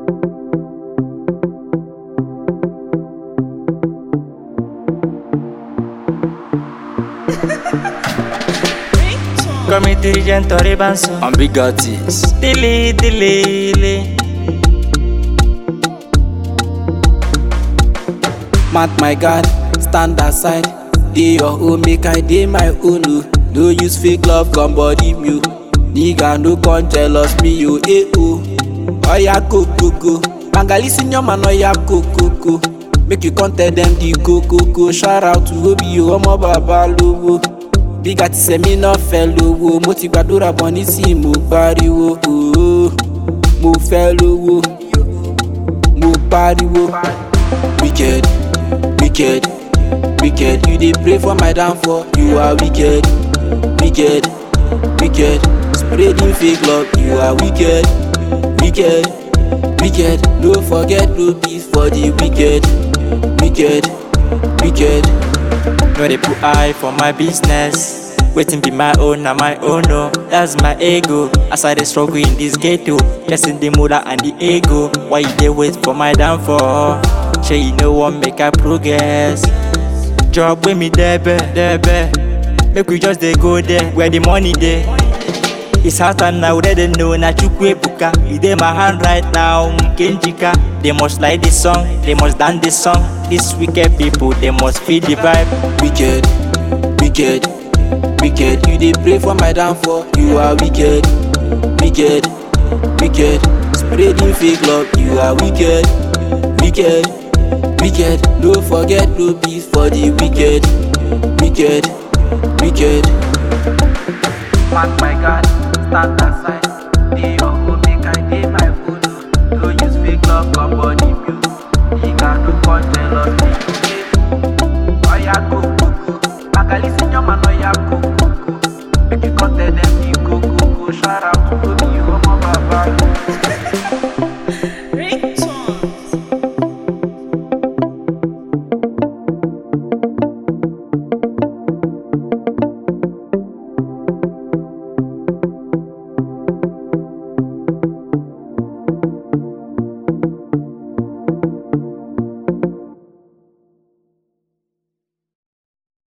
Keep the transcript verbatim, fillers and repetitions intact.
Come dirigente ribanso I'm big artist. Dili dili li. Mad my God, stand aside. Dey your own, make I dey my own. Oh. No use fake love, come body me. Nigga no come jealous me, yo. Eh oh. Oya go go go. Bangali senior man, oya go go go. Make you come tell them the go go go. Shout out to Obi, yo, omo baba lowo. Big artist me no fẹ́ lówó. Mo ti gbàdúrà bọ̀ nísìnyí mo pariwo. Oh, mo fẹ́ lówó. Mo pariwo. Wicked, wicked, wicked. You dey pray for my downfall. You are wicked, wicked, wicked. Spreading fake love. You are wicked, wicked, wicked. Don't forget no peace for the wicked, wicked, wicked. No dey put eye for my business. Waiting be my own, na my own, no. That's my ego. As I dey struggle in this ghetto, chasing the mother and the ego. Why you dey wait for my downfall? Sure you no wan make I progress. Job with me debe, debe. Make we just dey go there, where the money dey. It's hard time now, they don't know na chukwe buka. You dey my hand right now, Kenjika. They must like this song, they must dance this song. These wicked people, they must feel the vibe. Wicked, wicked, wicked. You dey pray for my downfall. You are wicked, wicked, wicked. Spreading fake love. You are wicked, wicked, wicked. Don't forget no peace for the wicked, wicked, wicked. Man, my God, stand aside.